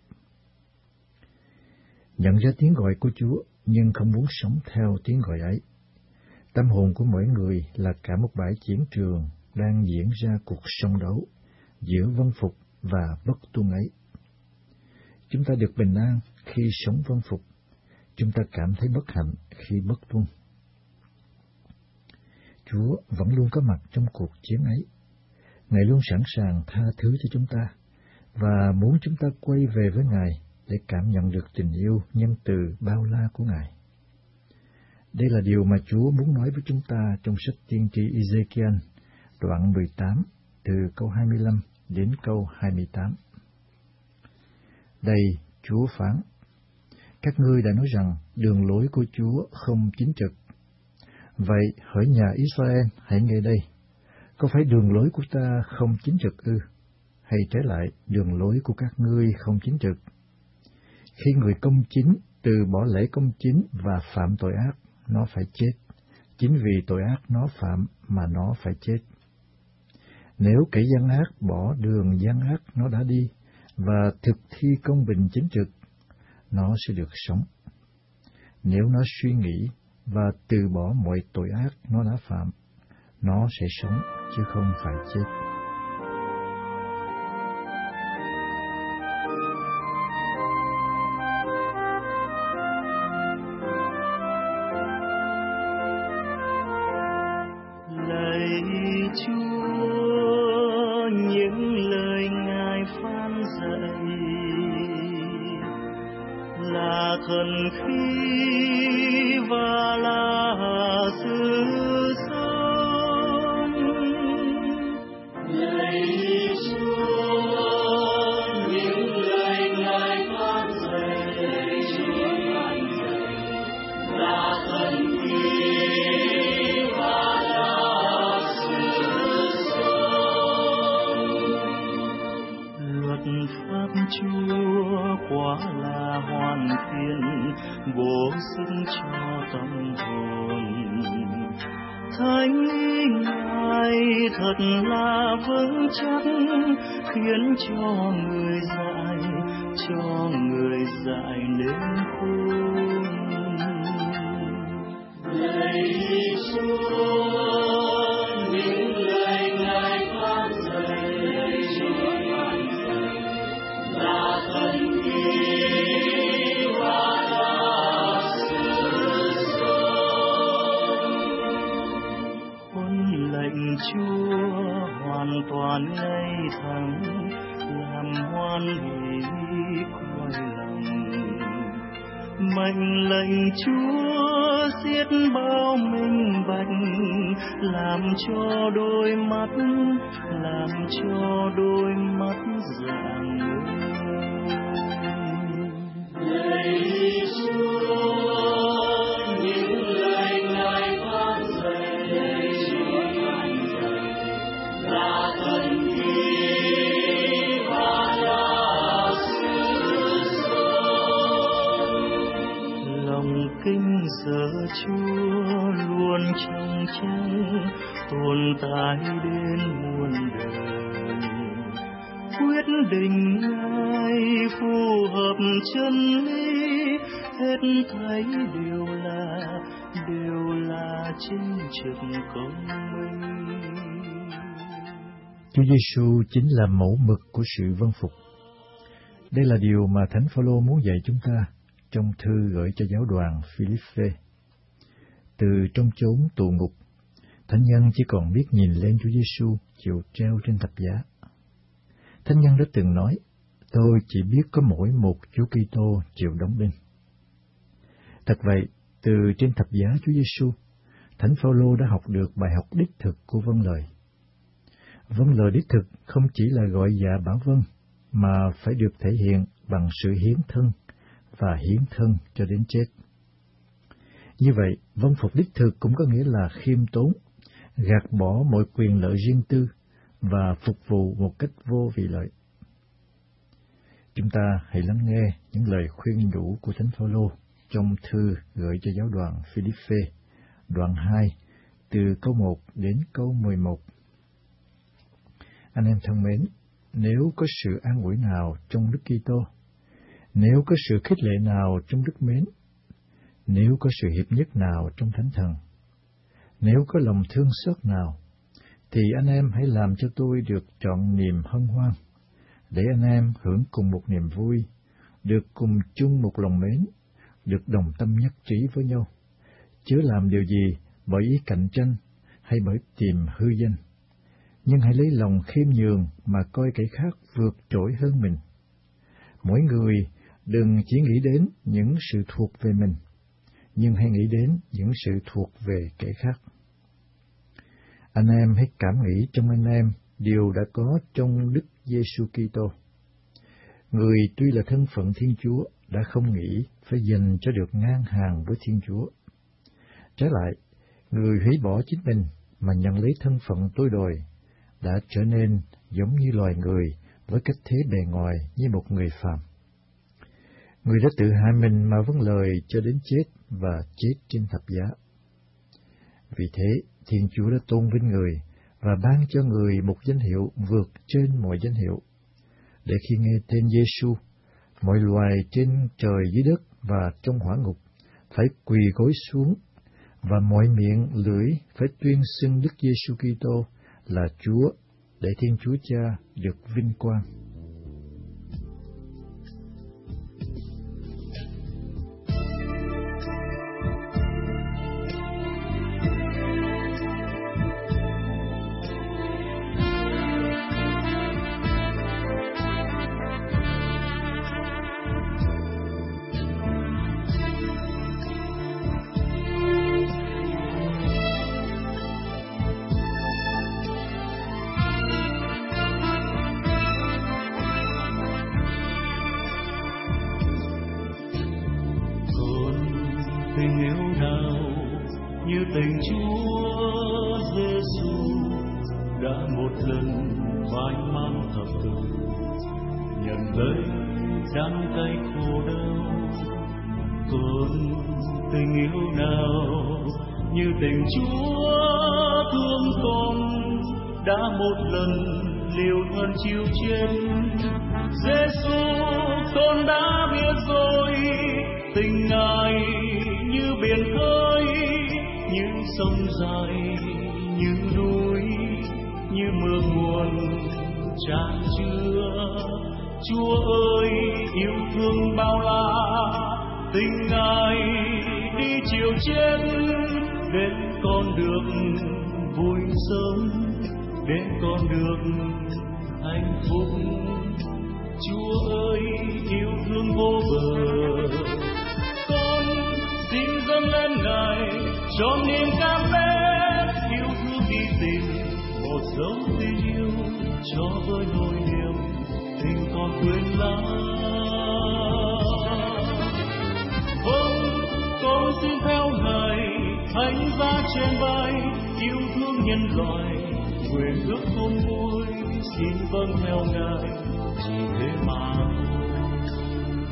Nhận ra tiếng gọi của Chúa nhưng không muốn sống theo tiếng gọi ấy. Tâm hồn của mỗi người là cả một bãi chiến trường đang diễn ra cuộc song đấu giữa vâng phục và bất tuân ấy. Chúng ta được bình an khi sống vâng phục, chúng ta cảm thấy bất hạnh khi bất tuân. Chúa vẫn luôn có mặt trong cuộc chiến ấy. Ngài luôn sẵn sàng tha thứ cho chúng ta, và muốn chúng ta quay về với Ngài để cảm nhận được tình yêu nhân từ bao la của Ngài. Đây là điều mà Chúa muốn nói với chúng ta trong sách tiên tri Ê-zê-ki-ên, đoạn mười tám, từ câu hai mươi lăm đến câu hai mươi tám. Đây, Chúa phán: Các ngươi đã nói rằng đường lối của Chúa không chính trực. Vậy, hỡi nhà Israel, hãy nghe đây. Có phải đường lối của ta không chính trực ư? Hay trái lại, đường lối của các ngươi không chính trực? Khi người công chính từ bỏ lễ công chính và phạm tội ác, nó phải chết. Chính vì tội ác nó phạm mà nó phải chết. Nếu kẻ gian ác bỏ đường gian ác nó đã đi và thực thi công bình chính trực, nó sẽ được sống. Nếu nó suy nghĩ và từ bỏ mọi tội ác nó đã phạm, nó sẽ sống chứ không phải chết. Thần khí và là sự sống. Lạy Chúa, những lời Ngài phán dạy là thần khí và là sự sống. Luật pháp Chúa quá là hoàn thiện, bổ sung cho tâm hồn. Thánh ý Ngài thật là vững chắc, khiến cho người dại, cho người dại nên khôn. Lạy Chúa, những lời Ngài phán dạy là thần khí. Chúa hoàn toàn ngay thẳng, làm hoan hỷ coi lòng. Mệnh lệnh Chúa xiết bao minh bạch, làm cho đôi mắt, làm cho đôi mắt rạng ngời. Lạy Chúa, những lời Ngài phán dạy là thần khí và là sự sống. Lòng kính sợ Chúa luôn trong trắng, tồn tại đến muôn đời. Quyết định Ngài phù hợp chân lý, hết thảy đều là đều là chính trực công minh. Chúa Giêsu chính là mẫu mực của sự vâng phục. Đây là điều mà Thánh Phaolô muốn dạy chúng ta trong thư gửi cho giáo đoàn Philippe. Từ trong chốn tù ngục, Thánh nhân chỉ còn biết nhìn lên Chúa Giêsu chịu treo trên thập giá. Thánh nhân đã từng nói: Tôi chỉ biết có mỗi một Chúa Kitô chịu đóng đinh. Thật vậy, từ trên thập giá Chúa Giêsu, Thánh Phaolô đã học được bài học đích thực của vâng lời. Vâng lời đích thực không chỉ là gọi dạ bảo vâng, mà phải được thể hiện bằng sự hiến thân và hiến thân cho đến chết. Như vậy, vâng phục đích thực cũng có nghĩa là khiêm tốn, gạt bỏ mọi quyền lợi riêng tư và phục vụ một cách vô vị lợi. Chúng ta hãy lắng nghe những lời khuyên nhủ của Thánh Phaolô trong thư gửi cho giáo đoàn Philippe, đoạn hai, từ câu một đến câu mười một. Anh em thân mến, nếu có sự an ủi nào trong Đức Kitô, nếu có sự khích lệ nào trong Đức Mến, nếu có sự hiệp nhất nào trong Thánh Thần, nếu có lòng thương xót nào, thì anh em hãy làm cho tôi được trọn niềm hân hoan, để anh em hưởng cùng một niềm vui, được cùng chung một lòng mến, được đồng tâm nhất trí với nhau, chớ làm điều gì bởi ý cạnh tranh hay bởi tìm hư danh, nhưng hãy lấy lòng khiêm nhường mà coi kẻ khác vượt trội hơn mình. Mỗi người đừng chỉ nghĩ đến những sự thuộc về mình, nhưng hãy nghĩ đến những sự thuộc về kẻ khác. Anh em hãy cảm nghĩ trong anh em điều đã có trong Đức Giêsu Kitô. Người tuy là thân phận Thiên Chúa đã không nghĩ phải dành cho được ngang hàng với Thiên Chúa. Trái lại, người hủy bỏ chính mình mà nhận lấy thân phận tôi đồi, đã trở nên giống như loài người với cách thế bề ngoài như một người phàm. Người đã tự hại mình mà vâng lời cho đến chết và chết trên thập giá. Vì thế, Thiên Chúa đã tôn vinh người và ban cho người một danh hiệu vượt trên mọi danh hiệu, để khi nghe tên Giêsu, mọi loài trên trời dưới đất và trong hỏa ngục phải quỳ gối xuống, và mọi miệng lưỡi phải tuyên xưng Đức Giêsu Kitô là Chúa, để Thiên Chúa Cha được vinh quang. Tình yêu nào như tình Chúa Giêsu đã một lần vai mang thập tự, nhận lấy đắng cay khổ đau. Còn tình yêu nào như tình Chúa thương con đã một lần liều thân chịu chết. Giêsu, con đã biết rồi, tình Ngài như biển khơi, như sông dài, như núi, như mưa nguồn tràn chứa. Chúa ơi, yêu thương bao la, tình Ngài đi chịu chết, đến con được vui sớm, đến con được hạnh phúc. Chúa ơi, yêu thương vô bờ, con xin dâng lên Ngài cho niềm cam ghét, yêu thương đi tìm một dấu tình yêu, cho với nỗi niềm tình con quên lãng. Vâng, con xin theo Ngài thánh giá trên vai, yêu thương nhân loại, nguyện ước không vui, xin vâng theo Ngài, chỉ thế mà thôi.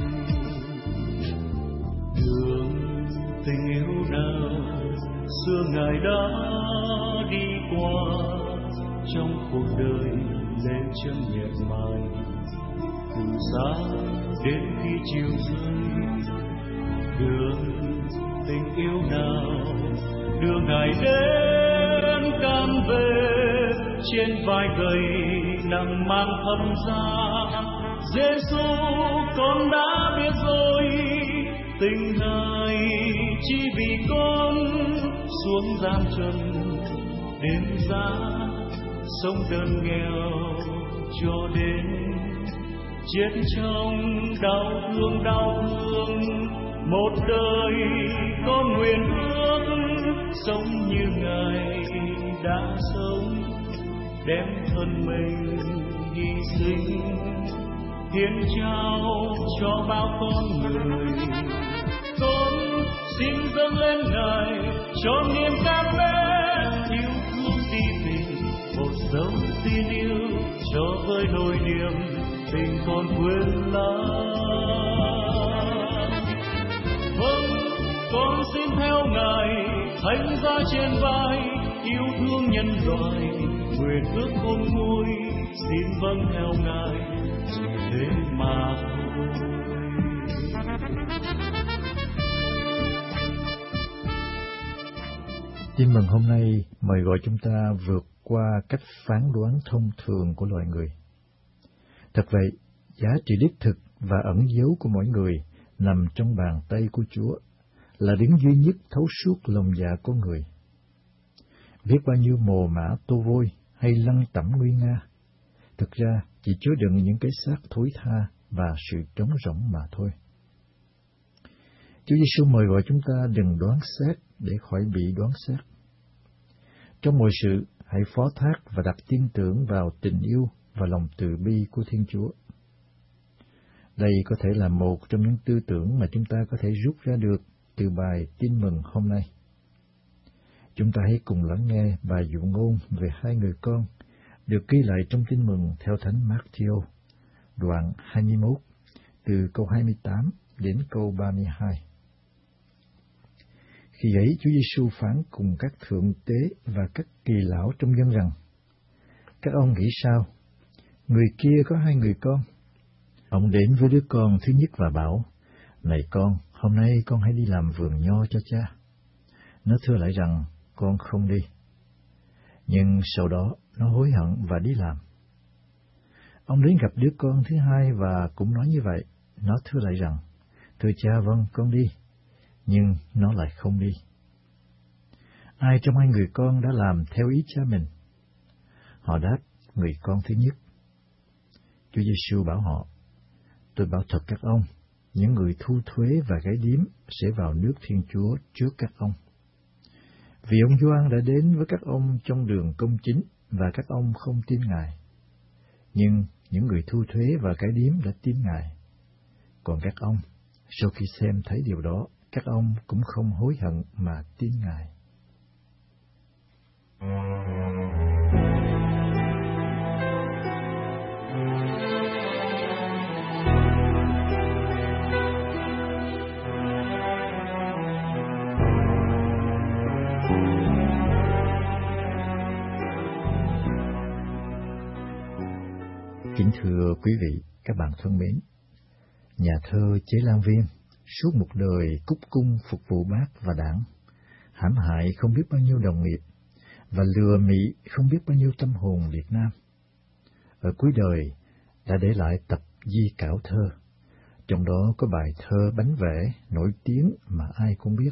Đường tình yêu nào xưa Ngài đã đi qua, trong cuộc đời lên chân nhật mài, từ sáng đến khi chiều rơi. Đường tình yêu nào đưa Ngài đến cam về, trên vai gầy nặng mang thâm giá. Giêsu, con đã biết rồi, tình Ngài chỉ vì con xuống gian trần đến giá, sống đơn nghèo cho đến chết trong đau thương đau thương. Một đời con nguyện ước sống như Ngài đã sống, đem thân mình hy sinh, hiến trao cho bao con người. Con xin dâng lên Ngài cho niềm cam ghét, yêu thương đi tìm một dấu tin yêu, cho với nỗi niềm tình con quên lãng. Vâng, con xin theo Ngài thánh giá trên vai, yêu thương nhân loại, nguyện ước khôn nguôi, xin vâng theo Ngài, chỉ thế mà thôi. Tin mừng hôm nay mời gọi chúng ta vượt qua cách phán đoán thông thường của loài người. Thật vậy, giá trị đích thực và ẩn dấu của mỗi người nằm trong bàn tay của Chúa, là đấng duy nhất thấu suốt lòng dạ con người. Biết bao nhiêu mồ mả tô vôi hay lăng tẩm nguy nga, thực ra chỉ chứa đựng những cái xác thối tha và sự trống rỗng mà thôi. Chúa Giêsu mời gọi chúng ta đừng đoán xét để khỏi bị đoán xét. Trong mọi sự, hãy phó thác và đặt tin tưởng vào tình yêu và lòng từ bi của Thiên Chúa. Đây có thể là một trong những tư tưởng mà chúng ta có thể rút ra được từ bài tin mừng hôm nay. Chúng ta hãy cùng lắng nghe bài dụ ngôn về hai người con được ghi lại trong tin mừng theo Thánh Mác-thi-ô, đoạn hai mươi mốt, từ câu hai mươi tám đến câu ba mươi hai. Khi ấy Chúa Giêsu phán cùng các thượng tế và các kỳ lão trong dân rằng: Các ông nghĩ sao? Người kia có hai người con. Ông đến với đứa con thứ nhất và bảo: Này con, hôm nay con hãy đi làm vườn nho cho cha. Nó thưa lại rằng: Con không đi. Nhưng sau đó nó hối hận và đi làm. Ông đến gặp đứa con thứ hai và cũng nói như vậy. Nó thưa lại rằng: Thưa cha, vâng, con đi. Nhưng nó lại không đi. Ai trong hai người con đã làm theo ý cha mình? Họ đáp: Người con thứ nhất. Chúa Giêsu bảo họ: Tôi bảo thật các ông, những người thu thuế và gái điếm sẽ vào nước Thiên Chúa trước các ông. Vì ông Gioan đã đến với các ông trong đường công chính và các ông không tin Ngài. Nhưng những người thu thuế và gái điếm đã tin Ngài. Còn các ông, sau khi xem thấy điều đó, các ông cũng không hối hận mà tin Ngài. Kính thưa quý vị, các bạn thân mến, nhà thơ Chế Lan Viên suốt một đời cúc cung phục vụ Bác và Đảng, hãm hại không biết bao nhiêu đồng nghiệp và lừa mị không biết bao nhiêu tâm hồn Việt Nam. Ở cuối đời đã để lại tập di cảo thơ, trong đó có bài thơ Bánh Vẽ nổi tiếng mà ai cũng biết.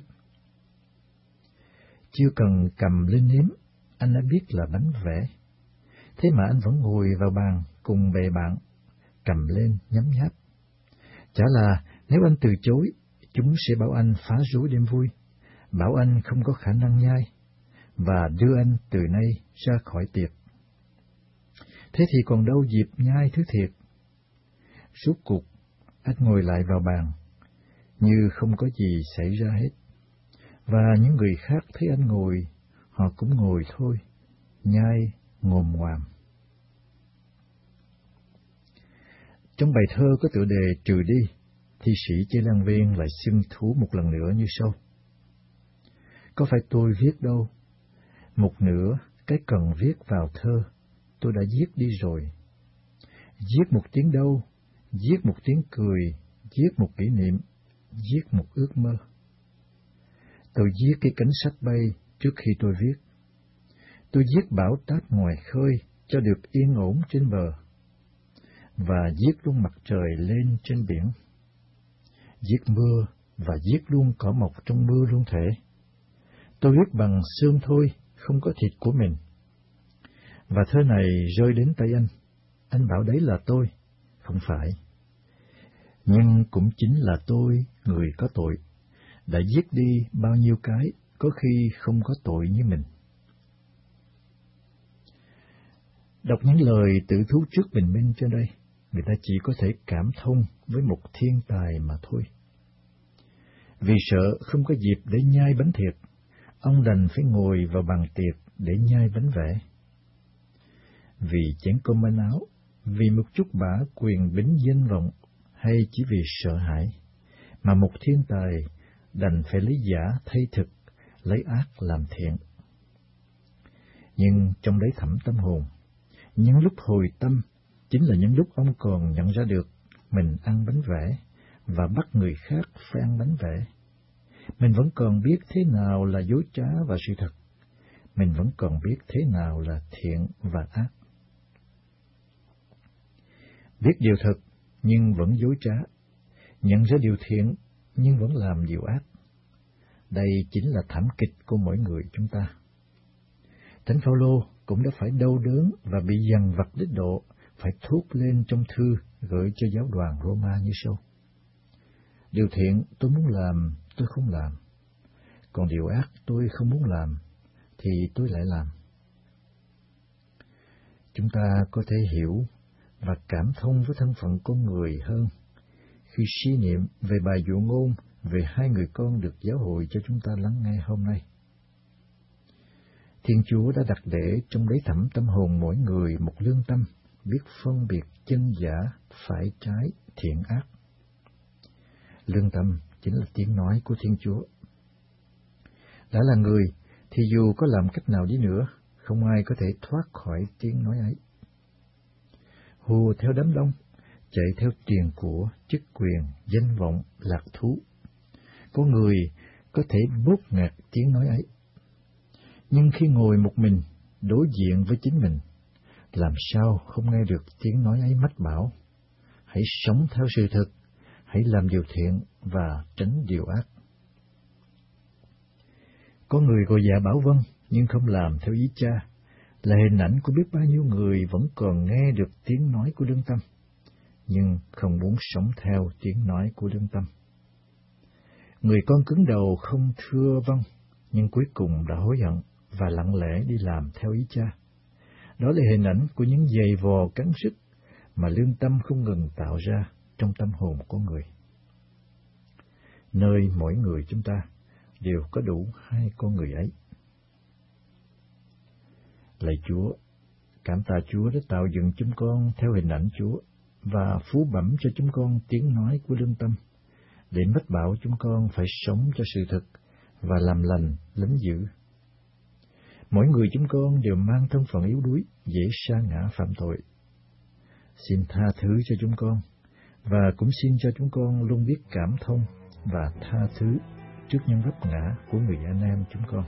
Chưa cần cầm lên nếm, anh đã biết là bánh vẽ. Thế mà anh vẫn ngồi vào bàn cùng bè bạn, cầm lên nhấm nháp. Chả là nếu anh từ chối, chúng sẽ bảo anh phá rối đêm vui, bảo anh không có khả năng nhai, và đưa anh từ nay ra khỏi tiệc. Thế thì còn đâu dịp nhai thứ thiệt. Suốt cuộc, anh ngồi lại vào bàn, như không có gì xảy ra hết. Và những người khác thấy anh ngồi, họ cũng ngồi thôi, nhai ngồm ngoàm. Trong bài thơ có tựa đề Trừ đi, thi sĩ Chế Lan Viên lại xưng thú một lần nữa như sau: Có phải tôi viết đâu, một nửa cái cần viết vào thơ, tôi đã viết đi rồi. Viết một tiếng đâu, viết một tiếng cười, viết một kỷ niệm, viết một ước mơ. Tôi viết cái cánh sách bay trước khi tôi viết. Tôi viết bão táp ngoài khơi cho được yên ổn trên bờ, và viết luôn mặt trời lên trên biển. Viết mưa và viết luôn cỏ mọc trong mưa luôn thể. Tôi viết bằng xương thôi, không có thịt của mình. Và thơ này rơi đến tay anh. Anh bảo đấy là tôi, không phải. Nhưng cũng chính là tôi, người có tội, đã giết đi bao nhiêu cái có khi không có tội như mình. Đọc những lời tự thú trước bình minh trên đây, người ta chỉ có thể cảm thông với một thiên tài mà thôi. Vì sợ không có dịp để nhai bánh thiệt, ông đành phải ngồi vào bàn tiệc để nhai bánh vẽ. Vì chén cơm manh áo, vì một chút bả quyền bính danh vọng, hay chỉ vì sợ hãi, mà một thiên tài đành phải lấy giả thay thực, lấy ác làm thiện. Nhưng trong đấy thẳm tâm hồn, những lúc hồi tâm chính là những lúc ông còn nhận ra được mình ăn bánh vẽ và bắt người khác phải ăn bánh vẽ. Mình vẫn còn biết thế nào là dối trá và sự thật. Mình vẫn còn biết thế nào là thiện và ác. Biết điều thật nhưng vẫn dối trá, nhận ra điều thiện nhưng vẫn làm điều ác. Đây chính là thảm kịch của mỗi người chúng ta. Thánh Phaolô cũng đã phải đau đớn và bị dằn vặt đến độ phải thốt lên trong thư gửi cho giáo đoàn Roma như sau: điều thiện tôi muốn làm, tôi không làm, còn điều ác tôi không muốn làm, thì tôi lại làm. Chúng ta có thể hiểu và cảm thông với thân phận con người hơn khi suy niệm về bài dụ ngôn về hai người con được giáo hội cho chúng ta lắng nghe hôm nay. Thiên Chúa đã đặt để trong đáy thẳm tâm hồn mỗi người một lương tâm, biết phân biệt chân giả, phải trái, thiện ác. Lương tâm chính là tiếng nói của Thiên Chúa. Đã là người, thì dù có làm cách nào đi nữa, không ai có thể thoát khỏi tiếng nói ấy. Hùa theo đám đông, chạy theo tiền của, chức quyền, danh vọng, lạc thú. Có người có thể bóp nghẹt tiếng nói ấy. Nhưng khi ngồi một mình, đối diện với chính mình, làm sao không nghe được tiếng nói ấy mách bảo: hãy sống theo sự thực, hãy làm điều thiện và tránh điều ác. Có người gọi dạ bảo vâng nhưng không làm theo ý Cha, là hình ảnh của biết bao nhiêu người vẫn còn nghe được tiếng nói của lương tâm, nhưng không muốn sống theo tiếng nói của lương tâm. Người con cứng đầu không thưa vâng, nhưng cuối cùng đã hối hận và lặng lẽ đi làm theo ý Cha. Đó là hình ảnh của những giày vò cắn sức mà lương tâm không ngừng tạo ra trong tâm hồn của người. Nơi mỗi người chúng ta đều có đủ hai con người ấy. Lạy Chúa, cảm tạ Chúa đã tạo dựng chúng con theo hình ảnh Chúa và phú bẩm cho chúng con tiếng nói của lương tâm, để mách bảo chúng con phải sống cho sự thực và làm lành, lánh dữ. Mỗi người chúng con đều mang thân phận yếu đuối, dễ sa ngã phạm tội. Xin tha thứ cho chúng con, và cũng xin cho chúng con luôn biết cảm thông và tha thứ trước những vấp ngã của người anh em chúng con.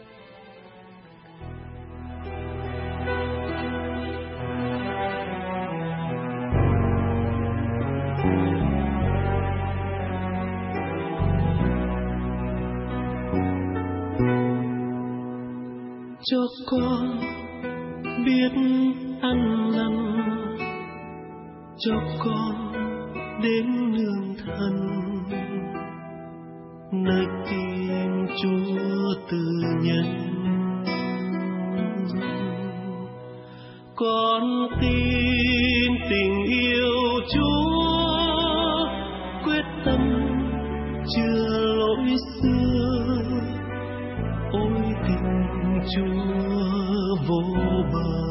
Cho con biết ăn năn, cho con đến nương thân, nơi tìm Chúa từ nhân. Con tin tình yêu Chúa, quyết tâm chưa lỗi xưa. Ôi tình Chúa vô bờ,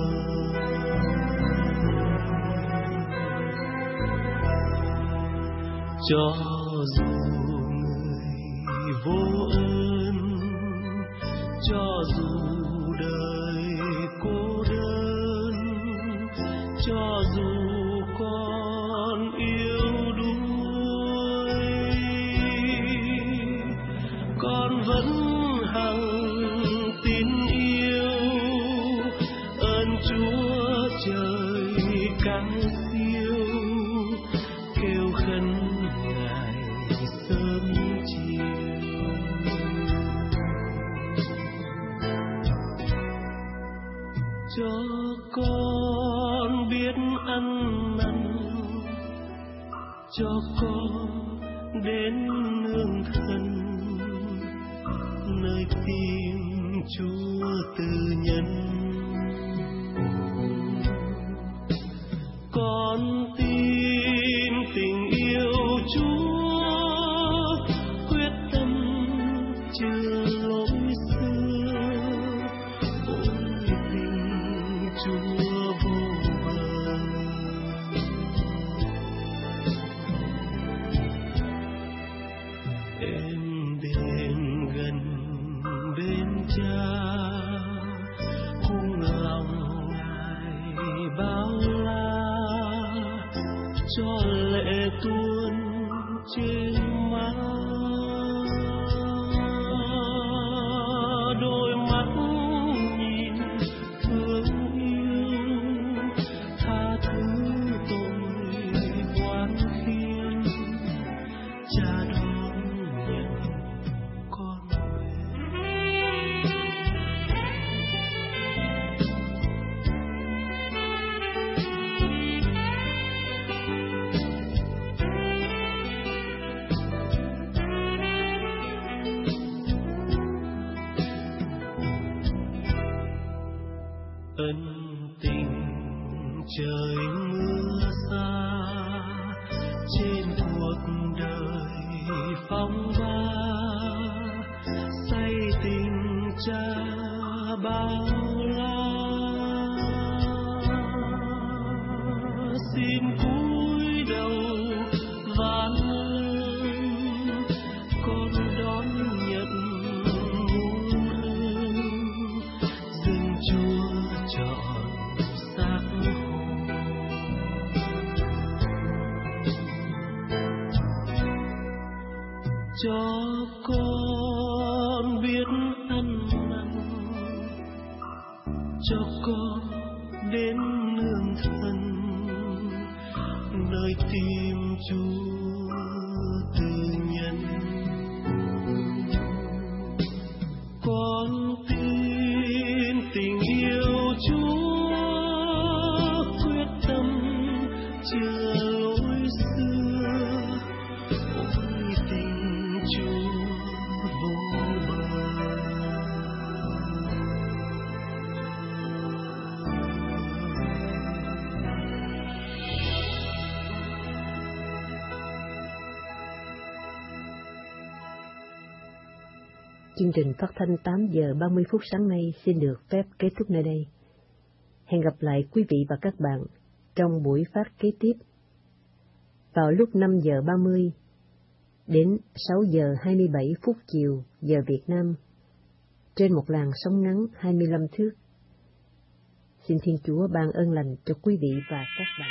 cho dù người vô ơn, cho dù đời cô đơn, cho dù con yếu đuối, con vẫn hằng tin yêu ơn Chúa trời cao siêu, kêu khấn Ngài sớm chiều. Cho con biết ăn năn, cho con đến nương thân, nơi tìm Chúa từ nhân. Con tin tình yêu Chúa, quyết tâm chưa lỗi xưa. Ôi tình Chúa vô bờ, em đến gần bên Cha, cung lòng Ngài bao la, cho lệ tuôn trên má. Đôi mắt nhìn thương yêu, tha thứ tội oan khiên, trời mưa xa trên cuộc đời phong ba, say tình cha bao la. Xin cúi đầu vạn lưng, con đón nhận muôn hương, dâng Chúa trọn xác hồn. Cho con biết ăn năn, cho con đến nương thân, nơi tim Chúa từ nhân. Con tin tình yêu Chúa, quyết tâm chưa lối xưa, ôi tình Chúa vô bờ. Chương trình phát thanh tám giờ ba mươi phút sáng nay xin được phép kết thúc nơi đây. Hẹn gặp lại quý vị và các bạn trong buổi phát kế tiếp vào lúc năm giờ ba mươi đến sáu giờ hai mươi bảy phút chiều giờ Việt Nam trên một làn sóng ngắn hai mươi lăm thước. Xin Thiên Chúa ban ơn lành cho quý vị và các bạn.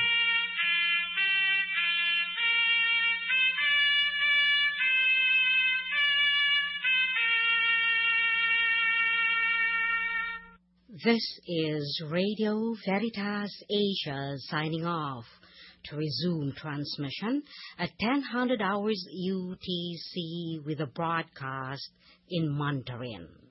This is Radio Veritas Asia signing off. To resume transmission at ten hundred hours U T C with a broadcast in Mandarin.